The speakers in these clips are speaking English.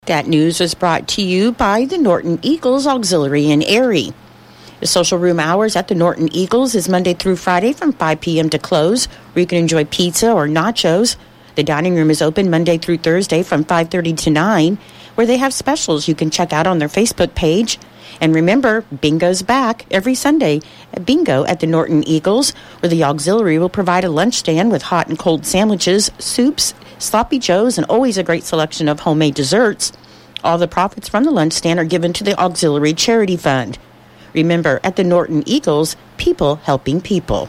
That news was brought to you by the Norton Eagles Auxiliary in Erie. The social room hours at the Norton Eagles is Monday through Friday from 5 p.m. to close, where you can enjoy pizza or nachos. The dining room is open Monday through Thursday from 5:30 to 9, where they have specials you can check out on their Facebook page. And remember, bingo's back every Sunday at bingo at the Norton Eagles, where the auxiliary will provide a lunch stand with hot and cold sandwiches, soups, sloppy joes, and always a great selection of homemade desserts. All the profits from the lunch stand are given to the Auxiliary Charity Fund. Remember, at the Norton Eagles, people helping people.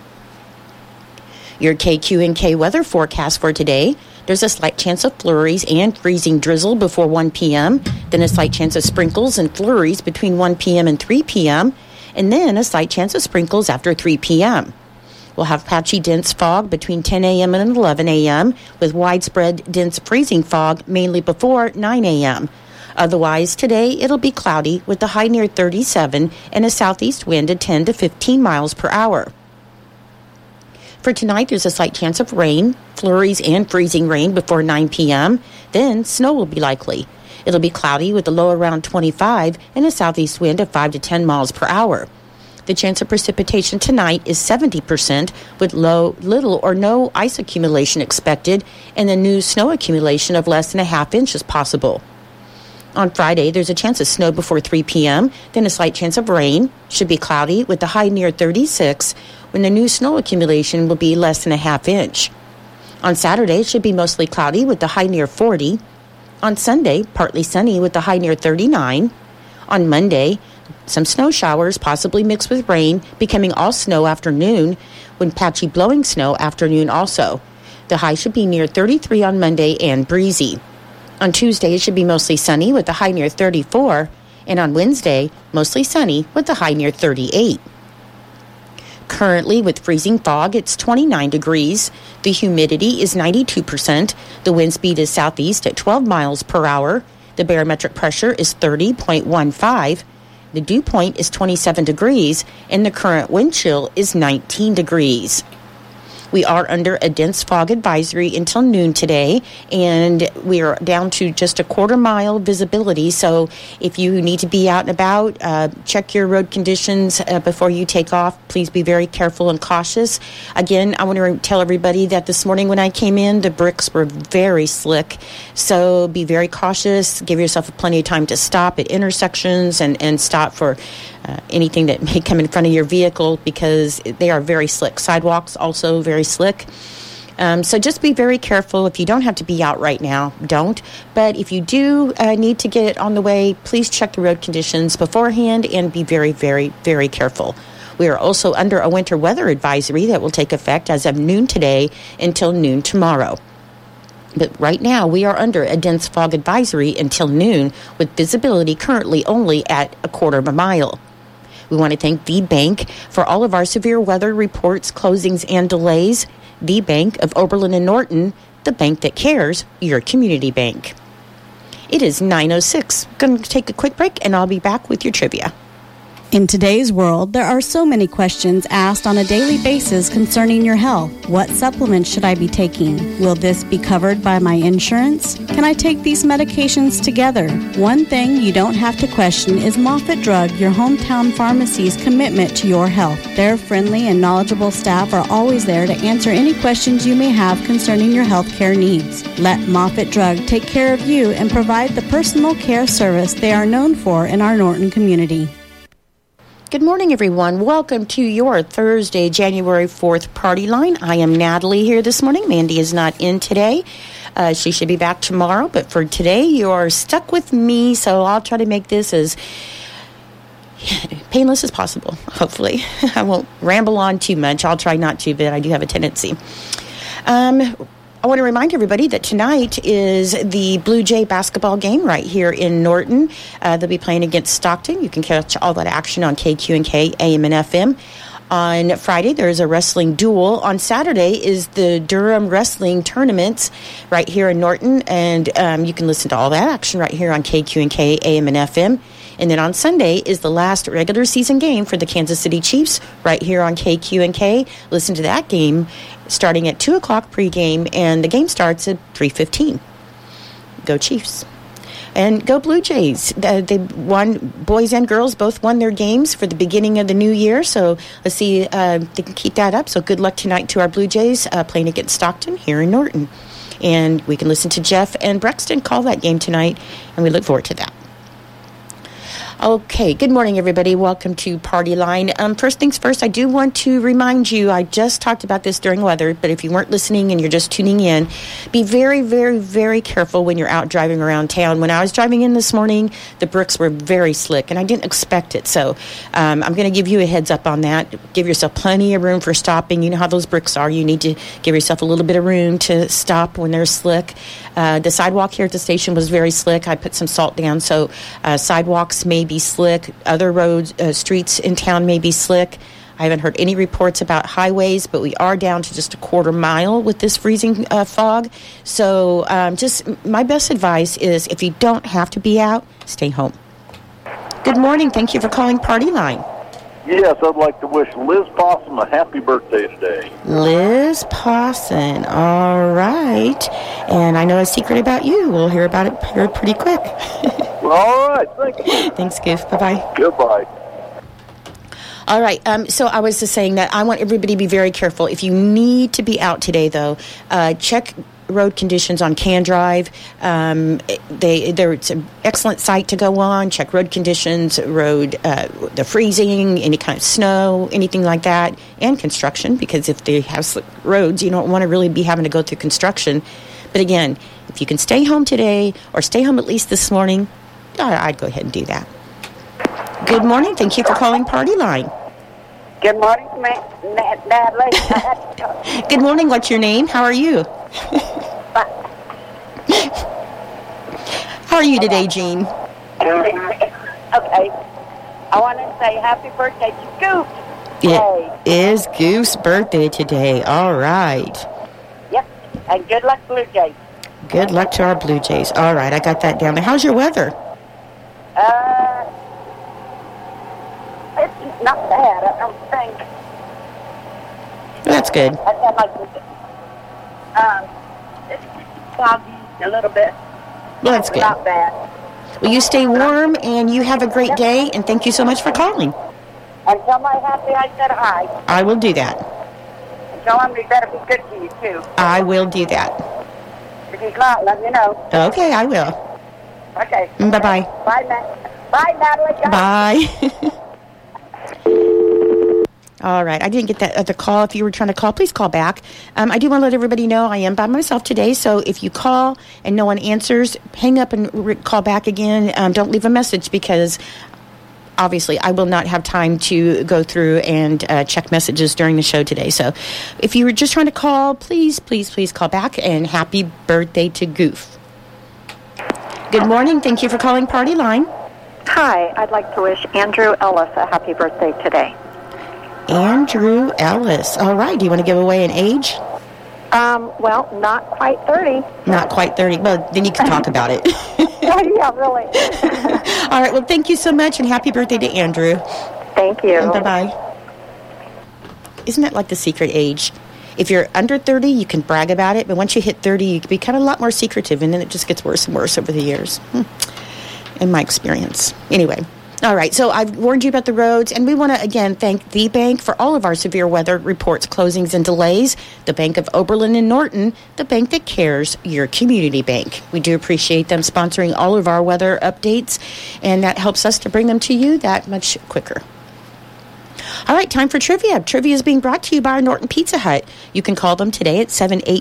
Your KQ&K weather forecast for today. There's a slight chance of flurries and freezing drizzle before 1 p.m., then a slight chance of sprinkles and flurries between 1 p.m. and 3 p.m., and then a slight chance of sprinkles after 3 p.m. We'll have patchy dense fog between 10 a.m. and 11 a.m., with widespread dense freezing fog mainly before 9 a.m. Otherwise, today it'll be cloudy with a high near 37 and a southeast wind at 10 to 15 miles per hour. For tonight, there's a slight chance of rain, flurries and freezing rain before 9 p.m. Then snow will be likely. It'll be cloudy with a low around 25 and a southeast wind of 5 to 10 miles per hour. The chance of precipitation tonight is 70%, with little or no ice accumulation expected and a new snow accumulation of less than a half inch is possible. On Friday, there's a chance of snow before 3 p.m., then a slight chance of rain. Should be cloudy with a high near 36, when the new snow accumulation will be less than a half inch. On Saturday, it should be mostly cloudy with a high near 40. On Sunday, partly sunny with a high near 39. On Monday, some snow showers, possibly mixed with rain, becoming all snow afternoon, with patchy blowing snow afternoon also. The high should be near 33 on Monday and breezy. On Tuesday, it should be mostly sunny with a high near 34, and on Wednesday, mostly sunny with a high near 38. Currently, with freezing fog, it's 29 degrees. The humidity is 92%. The wind speed is southeast at 12 miles per hour. The barometric pressure is 30.15. The dew point is 27 degrees, and the current wind chill is 19 degrees. We are under a dense fog advisory until noon today, and we are down to just a quarter-mile visibility. So if you need to be out and about, check your road conditions before you take off. Please be very careful and cautious. Again, I want to tell everybody that this morning when I came in, the bricks were very slick. So be very cautious. Give yourself plenty of time to stop at intersections and stop for anything that may come in front of your vehicle, because they are very slick. Sidewalks also very slick. So just be very careful. If you don't have to be out right now, don't. But if you do need to get on the way, please check the road conditions beforehand and be very, very, very careful. We are also under a winter weather advisory that will take effect as of noon today until noon tomorrow. But right now, we are under a dense fog advisory until noon, with visibility currently only at a quarter of a mile. We want to thank The Bank for all of our severe weather reports, closings, and delays. The Bank of Oberlin and Norton, the bank that cares, your community bank. It is 9:06. Going to take a quick break, and I'll be back with your trivia. In today's world, there are so many questions asked on a daily basis concerning your health. What supplements should I be taking? Will this be covered by my insurance? Can I take these medications together? One thing you don't have to question is Moffitt Drug, your hometown pharmacy's commitment to your health. Their friendly and knowledgeable staff are always there to answer any questions you may have concerning your health care needs. Let Moffitt Drug take care of you and provide the personal care service they are known for in our Norton community. Good morning, everyone. Welcome to your Thursday, January 4th party line. I am Natalie here this morning. Mandy is not in today. She should be back tomorrow. But for today, you are stuck with me, so I'll try to make this as painless as possible, hopefully. I won't ramble on too much. I'll try not to, but I do have a tendency. I want to remind everybody that tonight is the Blue Jay basketball game right here in Norton. They'll be playing against Stockton. You can catch all that action on KQ&K, AM and FM. On Friday, there's a wrestling duel. On Saturday is the Durham Wrestling Tournament right here in Norton, and you can listen to all that action right here on KQ&K, AM and FM. And then on Sunday is the last regular season game for the Kansas City Chiefs right here on KQ&K. Listen to that game starting at 2 o'clock pregame, and the game starts at 3:15. Go Chiefs. And go Blue Jays. They won, boys and girls both won their games for the beginning of the new year. So let's see if they can keep that up. So good luck tonight to our Blue Jays playing against Stockton here in Norton. And we can listen to Jeff and Brexton call that game tonight, and we look forward to that. Okay, good morning, everybody. Welcome to Party Line. First things first, I do want to remind you, I just talked about this during weather, but if you weren't listening and you're just tuning in, be very, very, very careful when you're out driving around town. When I was driving in this morning, the bricks were very slick, and I didn't expect it. So I'm going to give you a heads up on that. Give yourself plenty of room for stopping. You know how those bricks are. You need to give yourself a little bit of room to stop when they're slick. The sidewalk here at the station was very slick. I put some salt down, so sidewalks may be slick. Other roads, streets in town may be slick. I haven't heard any reports about highways, but we are down to just a quarter mile with this freezing fog. So just my best advice is if you don't have to be out, stay home. Good morning. Thank you for calling Party Line. Yes, I'd like to wish Liz Possum a happy birthday today. Liz Possum. All right. And I know a secret about you. We'll hear about it here pretty quick. All right. Thank you. Thanks, Goof. Bye-bye. Goodbye. All right. So I was just saying that I want everybody to be very careful. If you need to be out today, though, check road conditions on Can Drive. It's an excellent site to go on. Check road conditions, the freezing, any kind of snow, anything like that, and construction, because if they have slick roads, you don't want to really be having to go through construction. But again, if you can stay home today or stay home at least this morning, I'd go ahead and do that. Good morning. Thank you for calling Party Line. Good morning, Natalie. Good morning. What's your name? How are you? How are you today, Jean? Okay. I want to say happy birthday to Goof. It is Goof's birthday today. All right. Yep. And good luck, Blue Jays. Good luck to our Blue Jays. All right. I got that down. How's your weather? It's not bad, I don't think. That's good. It's foggy a little bit. Well, that's good. Not bad. Well, you stay warm, and you have a great day, and thank you so much for calling. And tell my happy I said hi. I will do that. And tell him we better be good to you, too. I will do that. If he's not, let me know. Okay, I will. Okay. Bye-bye. Bye, Natalie. Bye. All right. I didn't get that other call. If you were trying to call, please call back. I do want to let everybody know I am by myself today. So if you call and no one answers, hang up and call back again. Don't leave a message because obviously I will not have time to go through and check messages during the show today. So if you were just trying to call, please, please, please call back, and happy birthday to Goof. Good morning. Thank you for calling Party Line. Hi. I'd like to wish Andrew Ellis a happy birthday today. Andrew Ellis. All right. Do you want to give away an age? Well, not quite 30. Not quite 30. Well, then you can talk about it. Yeah, really. All right. Well, thank you so much, and happy birthday to Andrew. Thank you. And bye-bye. Isn't that like the secret age? If you're under 30, you can brag about it, but once you hit 30, you can become a lot more secretive, and then it just gets worse and worse over the years, in my experience. Anyway. All right, so I've warned you about the roads, and we want to, again, thank the bank for all of our severe weather reports, closings, and delays. The Bank of Oberlin and Norton, the bank that cares, your community bank. We do appreciate them sponsoring all of our weather updates, and that helps us to bring them to you that much quicker. All right, time for trivia. Trivia is being brought to you by our Norton Pizza Hut. You can call them today at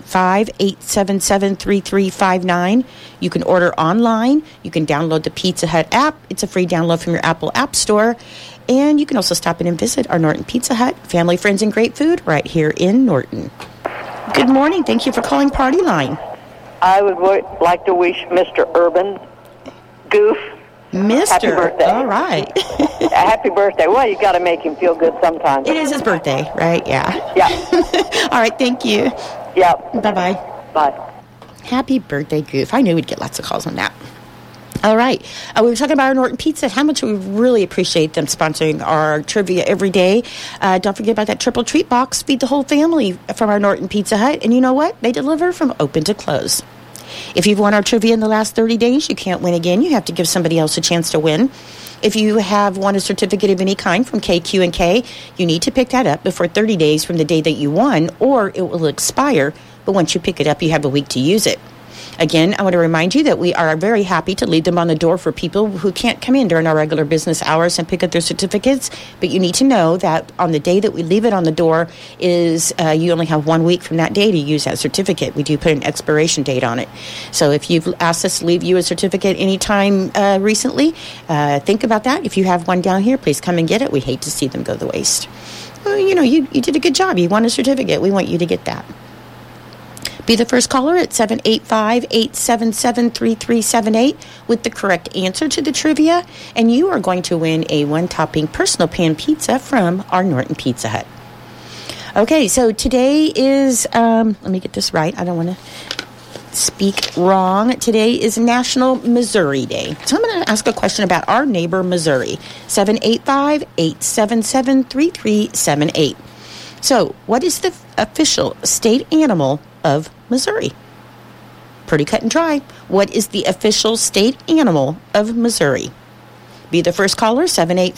785-877-3359. You can order online. You can download the Pizza Hut app. It's a free download from your Apple App Store. And you can also stop in and visit our Norton Pizza Hut. Family, friends, and great food right here in Norton. Good morning. Thank you for calling Party Line. I would like to wish Mr. Urban Goof happy birthday. All right. Happy birthday. Well, you got to make him feel good sometimes. It is his birthday, right? Yeah. Yeah. All right. Thank you. Yep. Bye-bye. Bye. Happy birthday, Goof. I knew we'd get lots of calls on that. All right. We were talking about our Norton Pizza, how much we really appreciate them sponsoring our trivia every day. Don't forget about that triple treat box. Feed the whole family from our Norton Pizza Hut. And you know what? They deliver from open to close. If you've won our trivia in the last 30 days, you can't win again. You have to give somebody else a chance to win. If you have won a certificate of any kind from KQ&K, you need to pick that up before 30 days from the day that you won, or it will expire. But once you pick it up, you have a week to use it. Again, I want to remind you that we are very happy to leave them on the door for people who can't come in during our regular business hours and pick up their certificates. But you need to know that on the day that we leave it on the door is you only have 1 week from that day to use that certificate. We do put an expiration date on it. So if you've asked us to leave you a certificate anytime recently, think about that. If you have one down here, please come and get it. We hate to see them go to waste. Well, you did a good job. You won a certificate. We want you to get that. Be the first caller at 785-877-3378 with the correct answer to the trivia, and you are going to win a one-topping personal pan pizza from our Norton Pizza Hut. Okay, so today is, let me get this right. I don't want to speak wrong. Today is National Missouri Day. So I'm going to ask a question about our neighbor, Missouri. 785-877-3378. So, what is the official state animal of Missouri? Pretty cut and dry. What is the official state animal of Missouri? Be the first caller,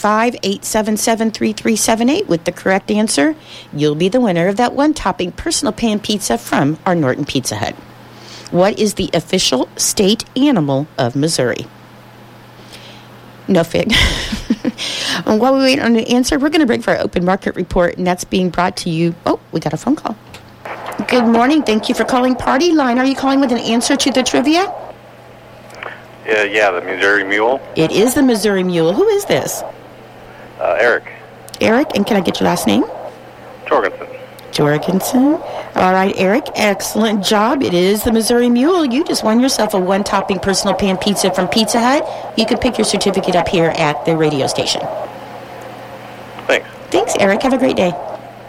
785-877-3378 with the correct answer. You'll be the winner of that one-topping personal pan pizza from our Norton Pizza Hut. What is the official state animal of Missouri? No fig. And while we wait on the answer, we're going to break for our open market report, and that's being brought to you. Oh, we got a phone call. Good morning. Thank you for calling Party Line. Are you calling with an answer to the trivia? Yeah, the Missouri Mule. It is the Missouri Mule. Who is this? Eric. Eric, and can I get your last name? Jorgensen. Jorgensen. All right, Eric, excellent job. It is the Missouri Mule. You just won yourself a one-topping personal pan pizza from Pizza Hut. You can pick your certificate up here at the radio station. Thanks. Thanks, Eric. Have a great day.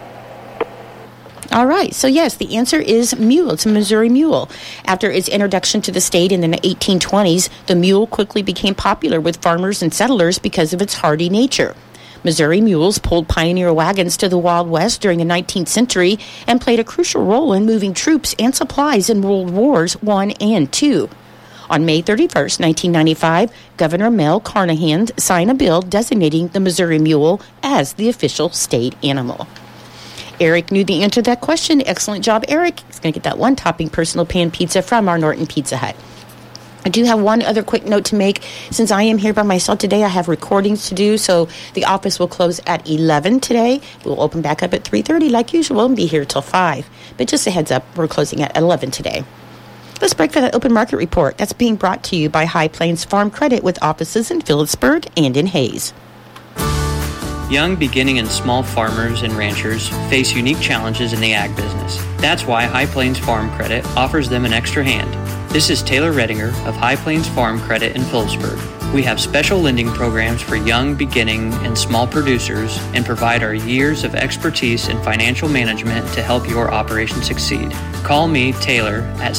All right. So, yes, the answer is mule. It's a Missouri Mule. After its introduction to the state in the 1820s, the mule quickly became popular with farmers and settlers because of its hardy nature. Missouri mules pulled pioneer wagons to the Wild West during the 19th century and played a crucial role in moving troops and supplies in World Wars I and II. On May 31st, 1995, Governor Mel Carnahan signed a bill designating the Missouri Mule as the official state animal. Eric knew the answer to that question. Excellent job, Eric. He's going to get that one-topping personal pan pizza from our Norton Pizza Hut. I do have one other quick note to make. Since I am here by myself today, I have recordings to do, so the office will close at 11 today. We'll open back up at 3:30 like usual and be here till 5. But just a heads up, we're closing at 11 today. Let's break for that open market report. That's being brought to you by High Plains Farm Credit with offices in Phillipsburg and in Hayes. Young, beginning, and small farmers and ranchers face unique challenges in the ag business. That's why High Plains Farm Credit offers them an extra hand. This is Taylor Redinger of High Plains Farm Credit in Phillipsburg. We have special lending programs for young, beginning, and small producers and provide our years of expertise in financial management to help your operation succeed. Call me, Taylor, at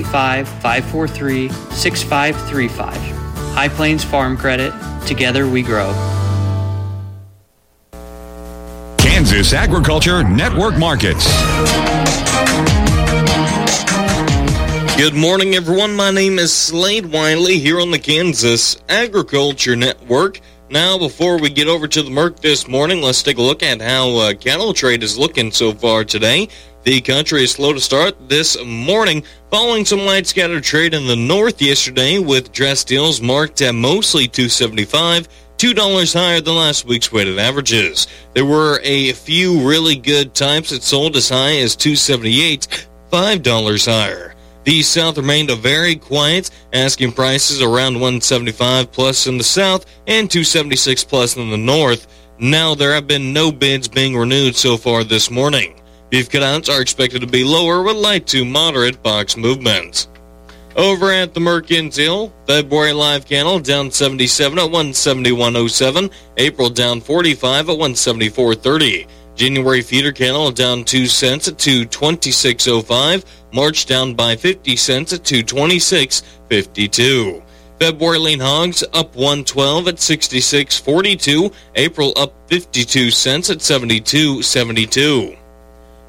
785-543-6535. High Plains Farm Credit. Together we grow. Kansas Agriculture Network Markets. Good morning, everyone. My name is Slade Wiley here on the Kansas Agriculture Network. Now, before we get over to the Merc this morning, let's take a look at how cattle trade is looking so far today. The country is slow to start this morning, following some light scattered trade in the north yesterday, with dress deals marked at mostly $2.75. $2 higher than last week's weighted averages. There were a few really good types that sold as high as $2.78, $5 higher. The South remained very quiet, asking prices around $1.75 plus in the South and $2.76 plus in the North. Now there have been no bids being renewed so far this morning. Beef cutouts are expected to be lower with light to moderate box movements. Over at the Mercantile, February live cattle down 77 at 171.07. April down 45 at 174.30. January feeder cattle down 2 cents at 226.05. March down by 50 cents at 226.52. February lean hogs up 112 at 66.42. April up 52 cents at 72.72.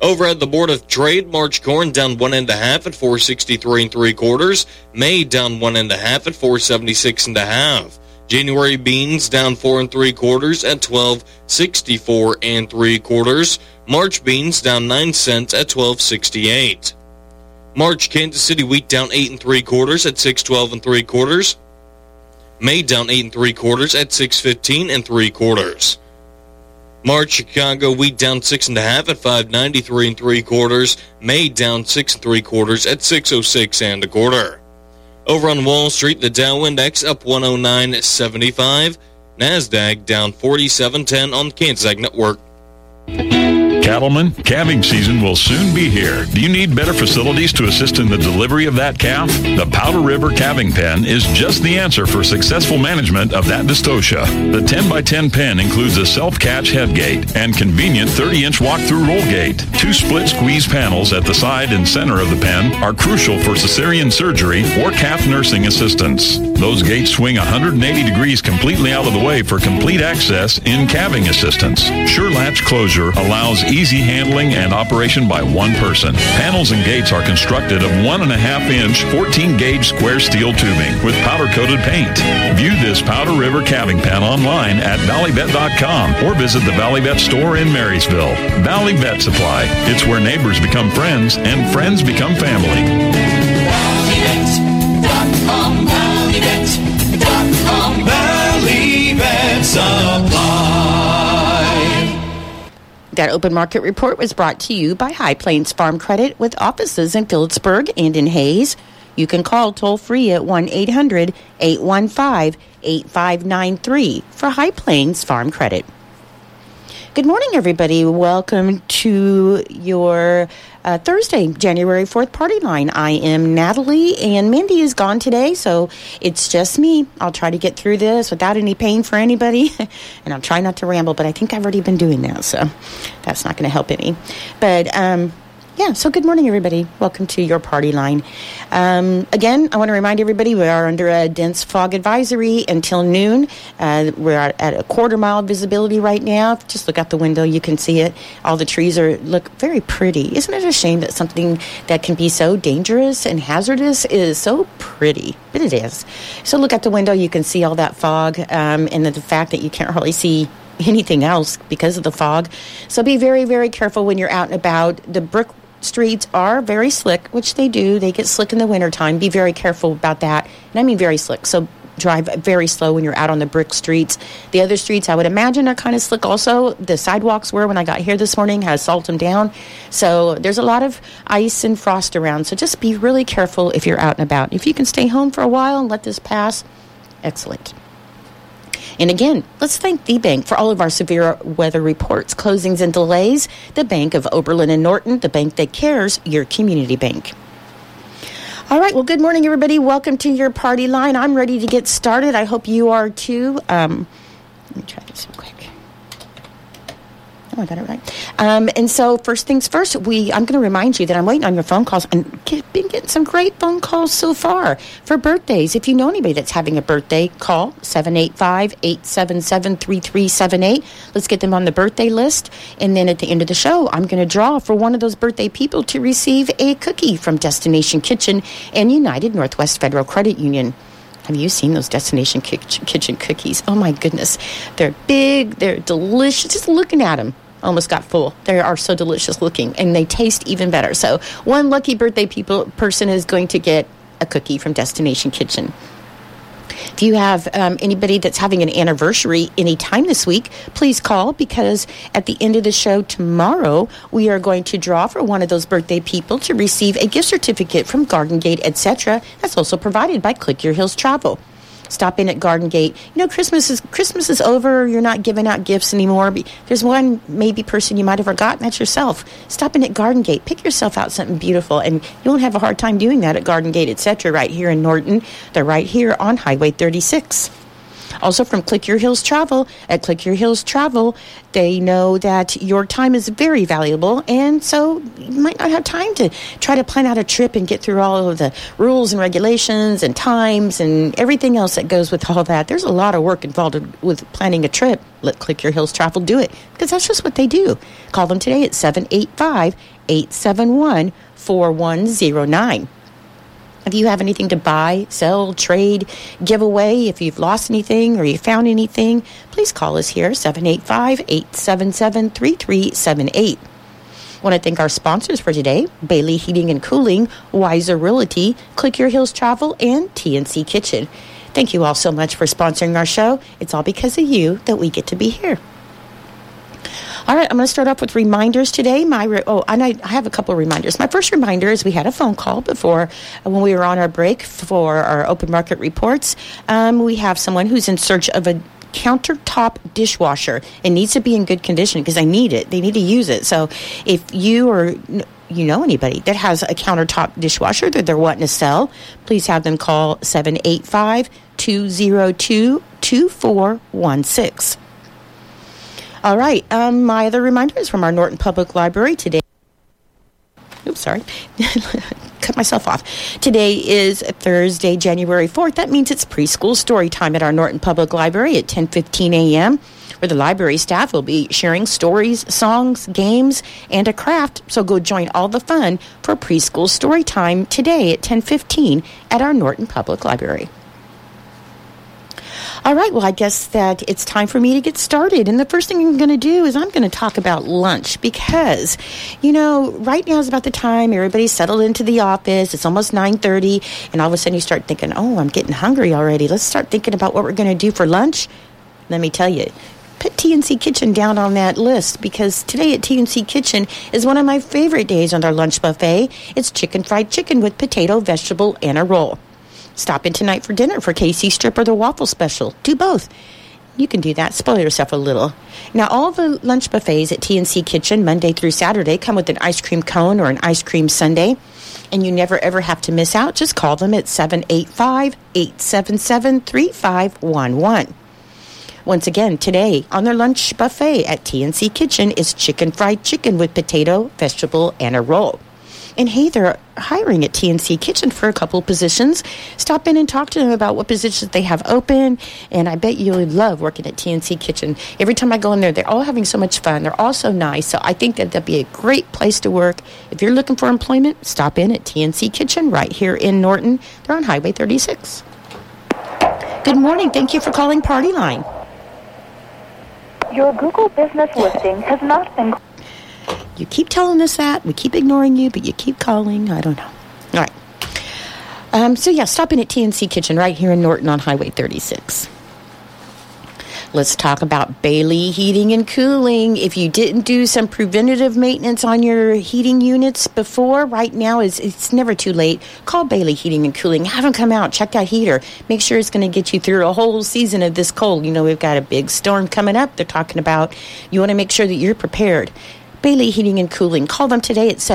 Over at the Board of Trade, March corn down 1 1/2 at 463 3/4. May down 1 1/2 at 476 1/2. January beans down 4 3/4 at 1264 3/4. March beans down 9 cents at 1268. March Kansas City wheat down 8 3/4 at 612 3/4. May down 8 3/4 at 615 3/4. March Chicago wheat down 6 1/2 at 593 3/4. May down 6 3/4 at 606 1/4. Over on Wall Street, the Dow Index up 109.75. NASDAQ down 47.10 on the Kansas Ag Network. Cattlemen, calving season will soon be here. Do you need better facilities to assist in the delivery of that calf? The Powder River Calving Pen is just the answer for successful management of that dystocia. The 10x10 pen includes a self-catch head gate and convenient 30-inch walk-through roll gate. 2 split squeeze panels at the side and center of the pen are crucial for cesarean surgery or calf nursing assistance. Those gates swing 180 degrees completely out of the way for complete access in calving assistance. Sure latch closure allows easy handling and operation by one person. Panels and gates are constructed of 1.5-inch 14-gauge square steel tubing with powder-coated paint. View this Powder River Calving Pen online at valleyvet.com or visit the Valley Vet store in Marysville. Valley Vet Supply. It's where neighbors become friends and friends become family. ValleyVet.com, ValleyVet.com, Valley Vet Supply. That open market report was brought to you by High Plains Farm Credit with offices in Phillipsburg and in Hayes. You can call toll-free at 1-800-815-8593 for High Plains Farm Credit. Good morning, everybody. Welcome to your Thursday, January 4th party line. I am Natalie, and Mindy is gone today, so it's just me. I'll try to get through this without any pain for anybody, and I'll try not to ramble, but I think I've already been doing that, so that's not going to help any. But, yeah, so good morning, everybody. Welcome to your party line. Again, I want to remind everybody we are under a dense fog advisory until noon. We're at a quarter-mile visibility right now. Just look out the window. You can see it. All the trees look very pretty. Isn't it a shame that something that can be so dangerous and hazardous is so pretty? But it is. So look out the window. You can see all that fog and the fact that you can't hardly see anything else because of the fog. So be very, very careful when you're out and about. The brick streets are very slick, which they do. They get slick in the wintertime. Be very careful about that. And I mean very slick. So drive very slow when you're out on the brick streets. The other streets, I would imagine, are kind of slick also. The sidewalks were, when I got here this morning, had salt them down. So there's a lot of ice and frost around. So just be really careful if you're out and about. If you can stay home for a while and let this pass, excellent. And again, let's thank the bank for all of our severe weather reports, closings, and delays. The Bank of Oberlin and Norton, the bank that cares, your community bank. All right, well, good morning, everybody. Welcome to your party line. I'm ready to get started. I hope you are, too. Let me try this real quick. Oh, I got it right. And so first things first, I'm going to remind you that I'm waiting on your phone calls and been getting some great phone calls so far for birthdays. If you know anybody that's having a birthday, call 785-877-3378. Let's get them on the birthday list. And then at the end of the show, I'm going to draw for one of those birthday people to receive a cookie from Destination Kitchen and United Northwest Federal Credit Union. Have you seen those Destination Kitchen cookies? Oh, my goodness. They're big. They're delicious. Just looking at them. Almost got full. They are so delicious looking, and they taste even better. So one lucky birthday person is going to get a cookie from Destination Kitchen. If you have anybody that's having an anniversary anytime this week, please call, because at the end of the show tomorrow, we are going to draw for one of those birthday people to receive a gift certificate from Garden Gate, etc. That's also provided by Click Your Heels Travel. Stop in at Garden Gate. You know, Christmas is over. You're not giving out gifts anymore. There's one maybe person you might have forgotten. That's yourself. Stop in at Garden Gate. Pick yourself out something beautiful, and you won't have a hard time doing that at Garden Gate, etc. right here in Norton. They're right here on Highway 36. Also from Click Your Heels Travel. At Click Your Heels Travel, they know that your time is very valuable, and so you might not have time to try to plan out a trip and get through all of the rules and regulations and times and everything else that goes with all that. There's a lot of work involved with planning a trip. Let Click Your Heels Travel do it, because that's just what they do. Call them today at 871-4109. If you have anything to buy, sell, trade, give away, if you've lost anything or you found anything, please call us here, 785-877-3378. I want to thank our sponsors for today, Bailey Heating and Cooling, Wiser Realty, Click Your Heels Travel, and TNC Kitchen. Thank you all so much for sponsoring our show. It's all because of you that we get to be here. All right, I'm going to start off with reminders today. I have a couple of reminders. My first reminder is we had a phone call before when we were on our break for our open market reports. We have someone who's in search of a countertop dishwasher. It needs to be in good condition because I need it. They need to use it. So if you or you know anybody that has a countertop dishwasher that they're wanting to sell, please have them call 785-202-2416. All right. My other reminder is from our Norton Public Library today. Oops, sorry. Cut myself off. Today is Thursday, January 4th. That means it's preschool story time at our Norton Public Library at 10:15 a.m., where the library staff will be sharing stories, songs, games, and a craft. So go join all the fun for preschool story time today at 10:15 at our Norton Public Library. All right, well, I guess that it's time for me to get started. And the first thing I'm going to do is I'm going to talk about lunch because, right now is about the time everybody's settled into the office. It's almost 9:30, and all of a sudden you start thinking, oh, I'm getting hungry already. Let's start thinking about what we're going to do for lunch. Let me tell you, put TNC Kitchen down on that list because today at TNC Kitchen is one of my favorite days on their lunch buffet. It's fried chicken with potato, vegetable, and a roll. Stop in tonight for dinner for KC Strip or the waffle special. Do both. You can do that. Spoil yourself a little. Now, all the lunch buffets at TNC Kitchen, Monday through Saturday, come with an ice cream cone or an ice cream sundae. And you never, ever have to miss out. Just call them at 785-877-3511. Once again, today on their lunch buffet at TNC Kitchen is fried chicken with potato, vegetable, and a roll. And hey, they're hiring at TNC Kitchen for a couple of positions. Stop in and talk to them about what positions they have open. And I bet you'll love working at TNC Kitchen. Every time I go in there, they're all having so much fun. They're all so nice. So I think that that'd be a great place to work. If you're looking for employment, stop in at TNC Kitchen right here in Norton. They're on Highway 36. Good morning. Thank you for calling Party Line. Your Google business listing has not been... You keep telling us that. We keep ignoring you, but you keep calling. I don't know. All right. Stop in at TNC Kitchen right here in Norton on Highway 36. Let's talk about Bailey Heating and Cooling. If you didn't do some preventative maintenance on your heating units before, right now it's never too late. Call Bailey Heating and Cooling. Have them come out. Check that heater. Make sure it's going to get you through a whole season of this cold. We've got a big storm coming up. They're talking about you want to make sure that you're prepared. Bailey Heating and Cooling. Call them today at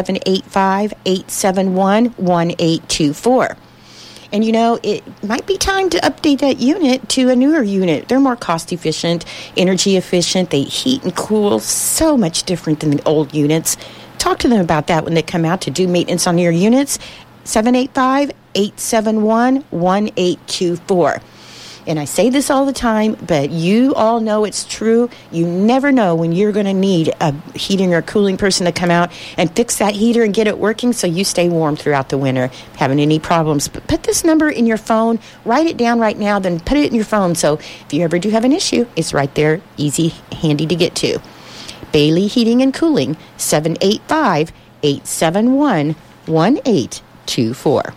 785-871-1824. And, it might be time to update that unit to a newer unit. They're more cost-efficient, energy-efficient. They heat and cool so much different than the old units. Talk to them about that when they come out to do maintenance on your units. 785-871-1824. And I say this all the time, but you all know it's true. You never know when you're going to need a heating or cooling person to come out and fix that heater and get it working so you stay warm throughout the winter. Having any problems, but put this number in your phone. Write it down right now, then put it in your phone. So if you ever do have an issue, it's right there, easy, handy to get to. Bailey Heating and Cooling, 785-871-1824.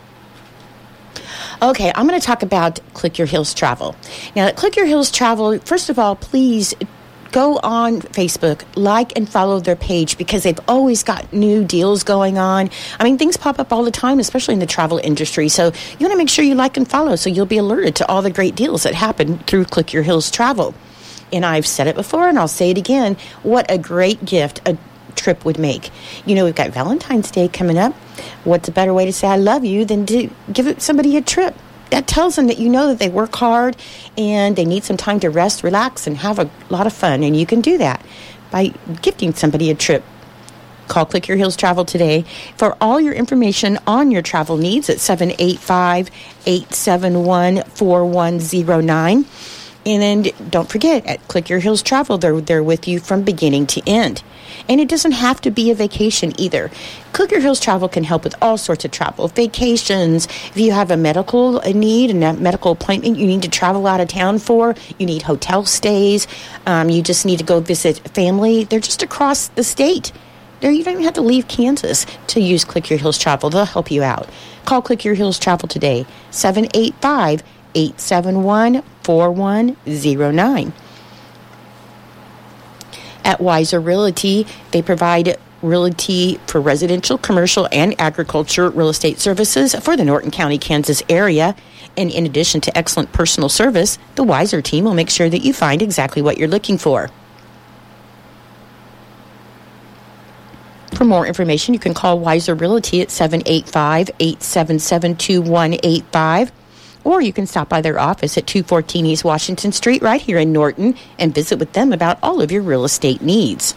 Okay, I'm going to talk about Click Your Heels Travel. Now, at Click Your Heels Travel, first of all, please go on Facebook, like and follow their page because they've always got new deals going on. I mean, things pop up all the time, especially in the travel industry. So you want to make sure you like and follow so you'll be alerted to all the great deals that happen through Click Your Heels Travel. And I've said it before and I'll say it again. What a great gift a trip would make. We've got Valentine's Day coming up. What's a better way to say I love you than to give somebody a trip? That tells them that that they work hard and they need some time to rest, relax, and have a lot of fun. And you can do that by gifting somebody a trip. Call Click Your Heels Travel today for all your information on your travel needs at 785-871-4109. And then don't forget, at Click Your Heels Travel, they're with you from beginning to end. And it doesn't have to be a vacation either. Click Your Heels Travel can help with all sorts of travel. Vacations, if you have a medical need, a medical appointment you need to travel out of town for, you need hotel stays, you just need to go visit family. They're just across the state. You don't even have to leave Kansas to use Click Your Heels Travel. They'll help you out. Call Click Your Heels Travel today, 785-871-4109. At Weiser Realty, they provide realty for residential, commercial, and agriculture real estate services for the Norton County, Kansas area. And in addition to excellent personal service, the Weiser team will make sure that you find exactly what you're looking for. For more information, you can call Weiser Realty at 785-877-2185, or you can stop by their office at 214 East Washington Street right here in Norton and visit with them about all of your real estate needs.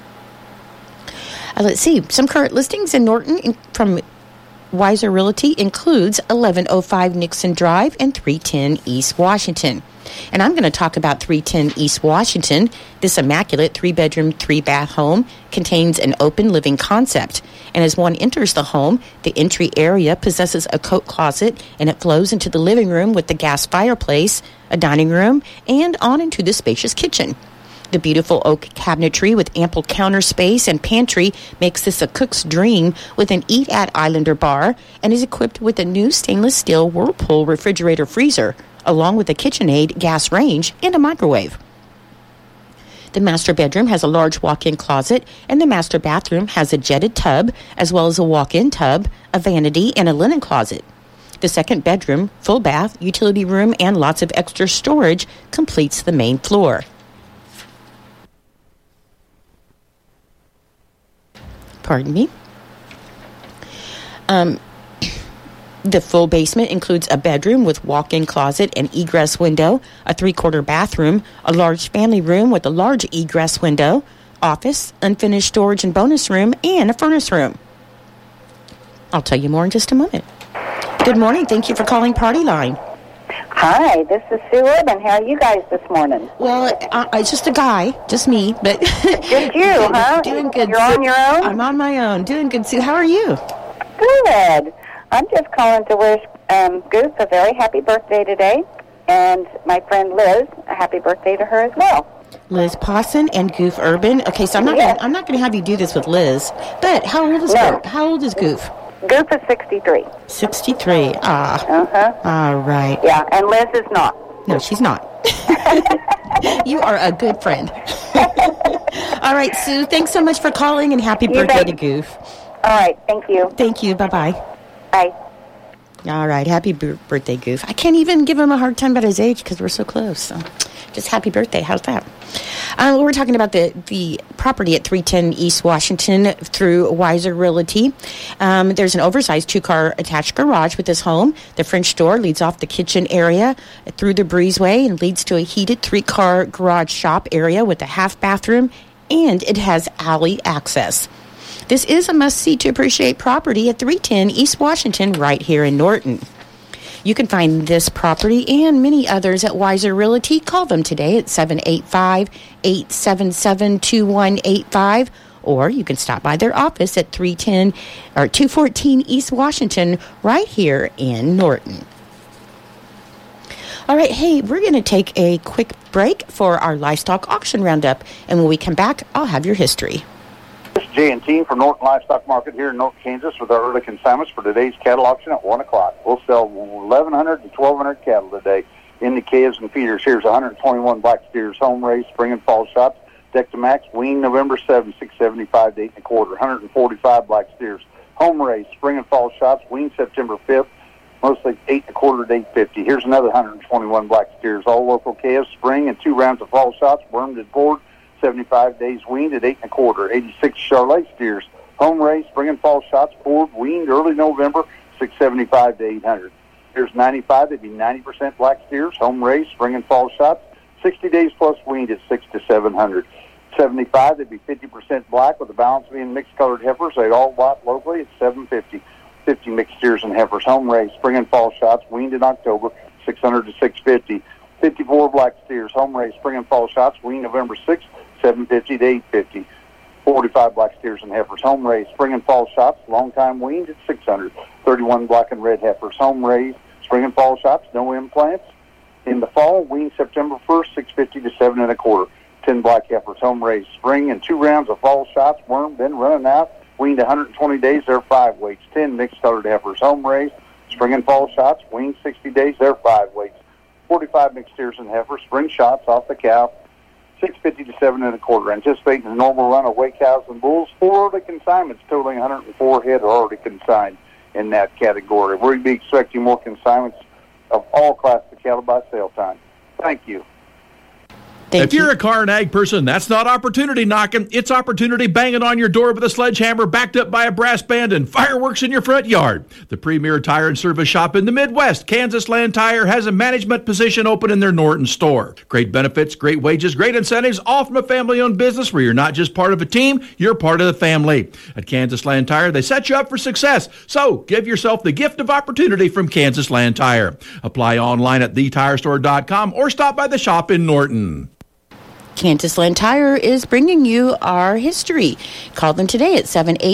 Let's see. Some current listings in Norton from Weiser Realty includes 1105 Nixon Drive and 310 East Washington. And I'm going to talk about 310 East Washington. This immaculate 3-bedroom, 3-bath home contains an open living concept. And as one enters the home, the entry area possesses a coat closet, and it flows into the living room with the gas fireplace, a dining room, and on into the spacious kitchen. The beautiful oak cabinetry with ample counter space and pantry makes this a cook's dream with an eat-at Islander bar and is equipped with a new stainless steel Whirlpool refrigerator freezer, along with a KitchenAid gas range and a microwave. The master bedroom has a large walk-in closet, and the master bathroom has a jetted tub, as well as a walk-in tub, a vanity, and a linen closet. The second bedroom, full bath, utility room, and lots of extra storage completes the main floor. Pardon me. The full basement includes a bedroom with walk-in closet and egress window, a 3-quarter bathroom, a large family room with a large egress window, office, unfinished storage and bonus room, and a furnace room. I'll tell you more in just a moment. Good morning. Thank you for calling Party Line. Hi, this is Sue Urban. How are you guys this morning? Well, it's just a guy, just me, but just you, huh? Doing good. You're on your own? I'm on my own. Doing good, Sue. How are you? Good. I'm just calling to wish Goose a very happy birthday today, and my friend Liz a happy birthday to her as well. Liz Pawson and Goof Urban. Okay, so I'm not going to have you do this with Liz. But how old is Goof? How old is Goof? Goof is 63. 63. Ah. Uh-huh. All right. Yeah, and Liz is not. No, she's not. You are a good friend. All right, Sue, thanks so much for calling, and happy birthday to Goof. All right, thank you. Thank you. Bye-bye. Bye. All right, happy birthday, Goof. I can't even give him a hard time about his age because we're so close. So just happy birthday. How's that? We're talking about the property at 310 East Washington through Weiser Realty. There's an oversized 2-car attached garage with this home. The French door leads off the kitchen area through the breezeway and leads to a heated 3-car garage shop area with a half bathroom, and it has alley access. This is a must-see to appreciate property at 310 East Washington right here in Norton. You can find this property and many others at Weiser Realty. Call them today at 785-877-2185, or you can stop by their office at 214 East Washington right here in Norton. All right, hey, we're going to take a quick break for our livestock auction roundup, and when we come back, I'll have your history. This is Jay and Team from Norton Livestock Market here in Norton, Kansas, with our early consignments for today's cattle auction at 1 o'clock. We'll sell 1,100 to 1,200 cattle today in the calves and feeders. Here's 121 black steers, home raised, spring and fall shots, deck to max, wean November 7, 675 to 8 1/4. 145 black steers, home raised, spring and fall shots, wean September 5th, mostly 8 1/4 to 850. Here's another 121 black steers, all local calves, spring and 2 rounds of fall shots, wormed and bored. 75 days weaned at 8 1/4. 86 Charolais steers, home raised, spring and fall shots, bored, weaned early November, 675 to 800. Here's 95, they'd be 90% black steers, home raised, spring and fall shots, 60 days plus weaned at 6 to 700. 75, they'd be 50% black with the balance being mixed colored heifers. They'd all bought locally at 750. 50 mixed steers and heifers, home raised, spring and fall shots, weaned in October, 600 to 650. 54 black steers, home-raised spring and fall shots, weaned November 6th, $750 to $850. 45 black steers and heifers, home-raised spring and fall shots, long-time weaned at $600. 31 black and red heifers, home-raised spring and fall shots, no implants. In the fall, weaned September 1st, $650 to $725. 10 black heifers, home-raised spring and 2 rounds of fall shots, worm, been running out, weaned 120 days, they're 5 weights. 10 mixed-colored heifers, home-raised spring and fall shots, weaned 60 days, they're 5 weights. 45 mixed steers and heifers, spring shots off the cow, $650 to $725. Anticipating a normal run of weight cows and bulls. 4 early consignments totaling 104 head are already consigned in that category. We'll be expecting more consignments of all classes of cattle by sale time. Thank you. If you're a car and ag person, that's not opportunity knocking. It's opportunity banging on your door with a sledgehammer backed up by a brass band and fireworks in your front yard. The premier tire and service shop in the Midwest, Kansas Land Tire, has a management position open in their Norton store. Great benefits, great wages, great incentives, all from a family-owned business where you're not just part of a team, you're part of the family. At Kansas Land Tire, they set you up for success. So give yourself the gift of opportunity from Kansas Land Tire. Apply online at thetirestore.com or stop by the shop in Norton. Kansas Land Tire is bringing you our history. Call them today at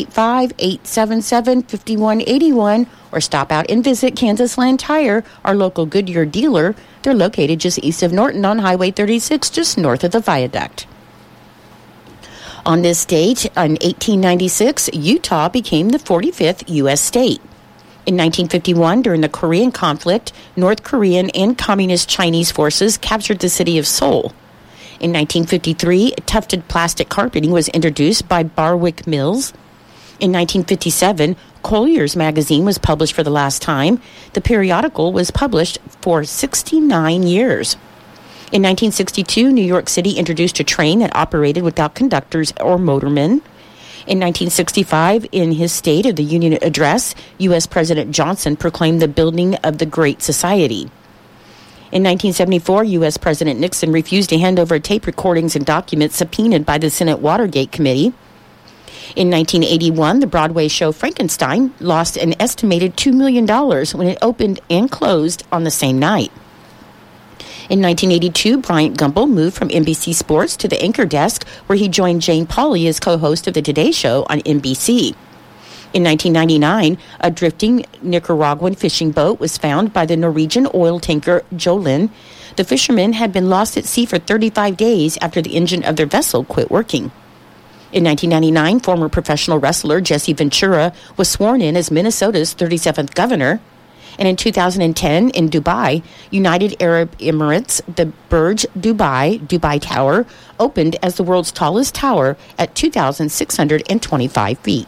785-877-5181 or stop out and visit Kansas Land Tire, our local Goodyear dealer. They're located just east of Norton on Highway 36, just north of the viaduct. On this date, in 1896, Utah became the 45th U.S. state. In 1951, during the Korean conflict, North Korean and Communist Chinese forces captured the city of Seoul. In 1953, tufted plastic carpeting was introduced by Barwick Mills. In 1957, Collier's magazine was published for the last time. The periodical was published for 69 years. In 1962, New York City introduced a train that operated without conductors or motormen. In 1965, in his State of the Union address, U.S. President Johnson proclaimed the building of the Great Society. In 1974, U.S. President Nixon refused to hand over tape recordings and documents subpoenaed by the Senate Watergate Committee. In 1981, the Broadway show Frankenstein lost an estimated $2 million when it opened and closed on the same night. In 1982, Bryant Gumbel moved from NBC Sports to the anchor desk, where he joined Jane Pauley as co-host of the Today Show on NBC. In 1999, a drifting Nicaraguan fishing boat was found by the Norwegian oil tanker Jolin. The fishermen had been lost at sea for 35 days after the engine of their vessel quit working. In 1999, former professional wrestler Jesse Ventura was sworn in as Minnesota's 37th governor. And in 2010, in Dubai, United Arab Emirates, the Burj Dubai Tower, opened as the world's tallest tower at 2,625 feet.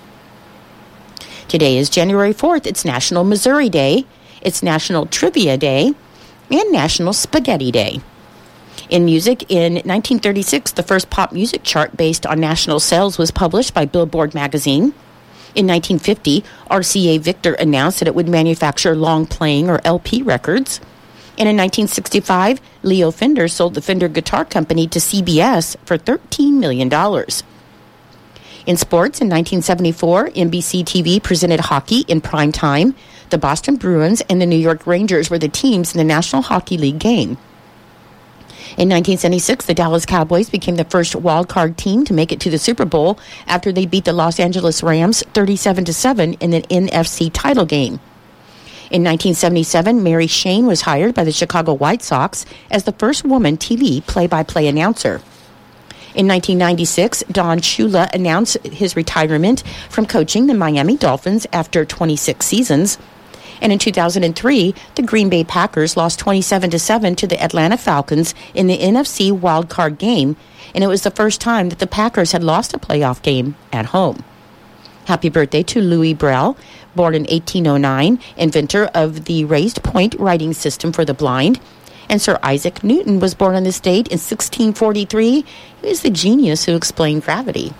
Today is January 4th. It's National Missouri Day. It's National Trivia Day and National Spaghetti Day. In music, in 1936, the first pop music chart based on national sales was published by Billboard magazine. In 1950, RCA Victor announced that it would manufacture long-playing or LP records. And in 1965, Leo Fender sold the Fender Guitar Company to CBS for $13 million. In sports, in 1974, NBC TV presented hockey in prime time. The Boston Bruins and the New York Rangers were the teams in the National Hockey League game. In 1976, the Dallas Cowboys became the first wild-card team to make it to the Super Bowl after they beat the Los Angeles Rams 37-7 in the NFC title game. In 1977, Mary Shane was hired by the Chicago White Sox as the first woman TV play-by-play announcer. In 1996, Don Shula announced his retirement from coaching the Miami Dolphins after 26 seasons. And in 2003, the Green Bay Packers lost 27-7 to the Atlanta Falcons in the NFC wildcard game, and it was the first time that the Packers had lost a playoff game at home. Happy birthday to Louis Braille, born in 1809, inventor of the raised point writing system for the blind. And Sir Isaac Newton was born on this date in 1643. He was the genius who explained gravity.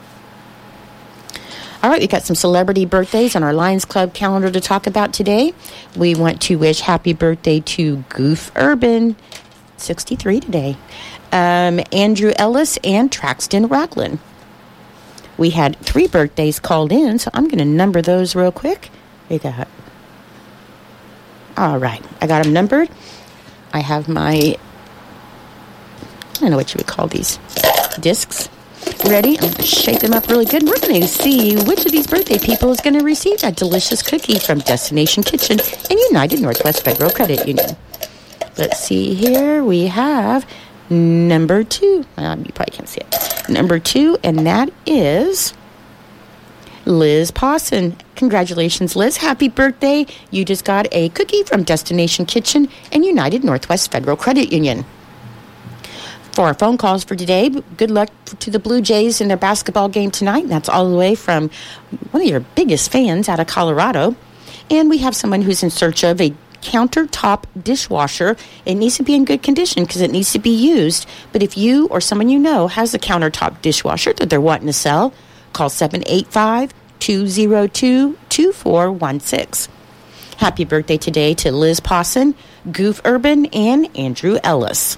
All right, we got some celebrity birthdays on our Lions Club calendar to talk about today. We want to wish happy birthday to Goof Urban, 63 today, Andrew Ellis, and Traxton Ragland. We had 3 birthdays called in, so I'm going to number those real quick. We got, all right, I got them numbered. I have my, I don't know what you would call these, discs ready. I'm going to shake them up really good. We're going to see which of these birthday people is going to receive that delicious cookie from Destination Kitchen and United Northwest Federal Credit Union. Let's see here. We have number 2. You probably can't see it. Number 2, and that is Liz Pawson. Congratulations, Liz. Happy birthday. You just got a cookie from Destination Kitchen and United Northwest Federal Credit Union. For our phone calls for today, good luck to the Blue Jays in their basketball game tonight. And that's all the way from one of your biggest fans out of Colorado. And we have someone who's in search of a countertop dishwasher. It needs to be in good condition because it needs to be used. But if you or someone you know has a countertop dishwasher that they're wanting to sell, call 785-202-2416. Happy birthday today to Liz Pawson, Goof Urban, and Andrew Ellis.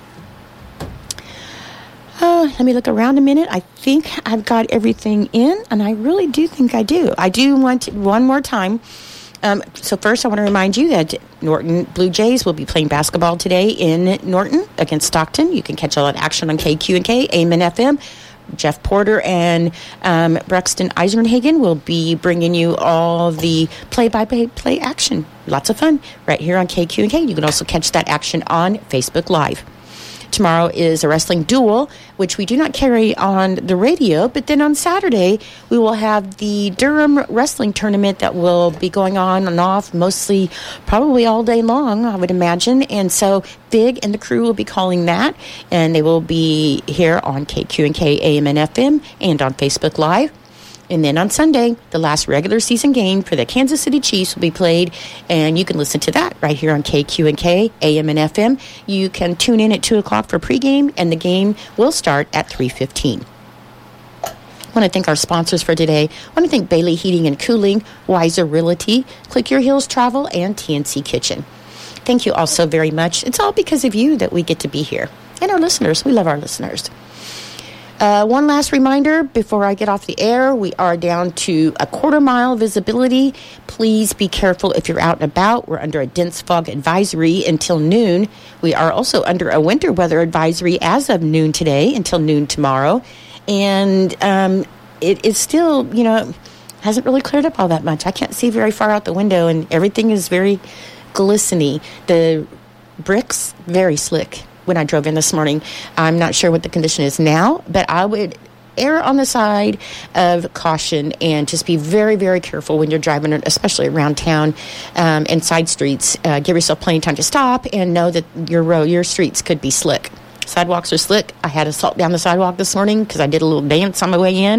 Let me look around a minute. I think I've got everything in, and I really do think I do. I do want one more time. So first, I want to remind you that Norton Blue Jays will be playing basketball today in Norton against Stockton. You can catch all that action on KQ&K, Amen FM. Jeff Porter and Braxton Eisenhagen will be bringing you all the play-by-play action. Lots of fun right here on KQ&K. You can also catch that action on Facebook Live. Tomorrow is a wrestling duel, which we do not carry on the radio. But then on Saturday, we will have the Durham Wrestling Tournament that will be going on and off mostly probably all day long, I would imagine. And so Big and the crew will be calling that. And they will be here on KQ&K AM and FM and on Facebook Live. And then on Sunday, the last regular season game for the Kansas City Chiefs will be played, and you can listen to that right here on KQ&K, AM and FM. You can tune in at 2 o'clock for pregame, and the game will start at 3:15. I want to thank our sponsors for today. I want to thank Bailey Heating and Cooling, Wiser Realty, Click Your Heels Travel, and TNC Kitchen. Thank you all so very much. It's all because of you that we get to be here. And our listeners. We love our listeners. One last reminder before I get off the air, we are down to a quarter-mile visibility. Please be careful if you're out and about. We're under a dense fog advisory until noon. We are also under a winter weather advisory as of noon today until noon tomorrow. And it is still, hasn't really cleared up all that much. I can't see very far out the window, and everything is very glistening. The bricks, very slick. When I drove in this morning, I'm not sure what the condition is now, but I would err on the side of caution and just be very, very careful when you're driving, especially around town and side streets. Give yourself plenty of time to stop and know that your streets could be slick. Sidewalks are slick. I had to salt down the sidewalk this morning because I did a little dance on my way in.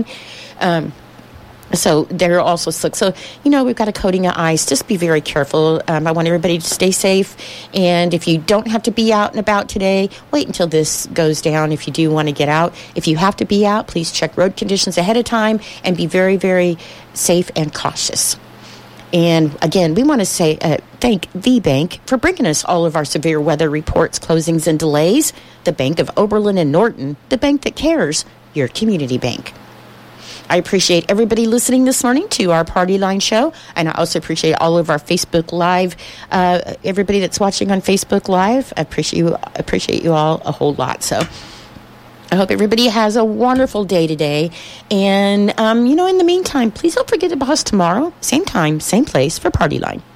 So they're also slick. So, we've got a coating of ice. Just be very careful. I want everybody to stay safe. And if you don't have to be out and about today, wait until this goes down if you do want to get out. If you have to be out, please check road conditions ahead of time and be very, very safe and cautious. And again, we want to say thank the bank for bringing us all of our severe weather reports, closings, and delays. The Bank of Oberlin and Norton, the bank that cares, your community bank. I appreciate everybody listening this morning to our Party Line show, and I also appreciate all of our Facebook Live, everybody that's watching on Facebook Live. I appreciate you all a whole lot. So I hope everybody has a wonderful day today. And, in the meantime, please don't forget about us tomorrow, same time, same place for Party Line.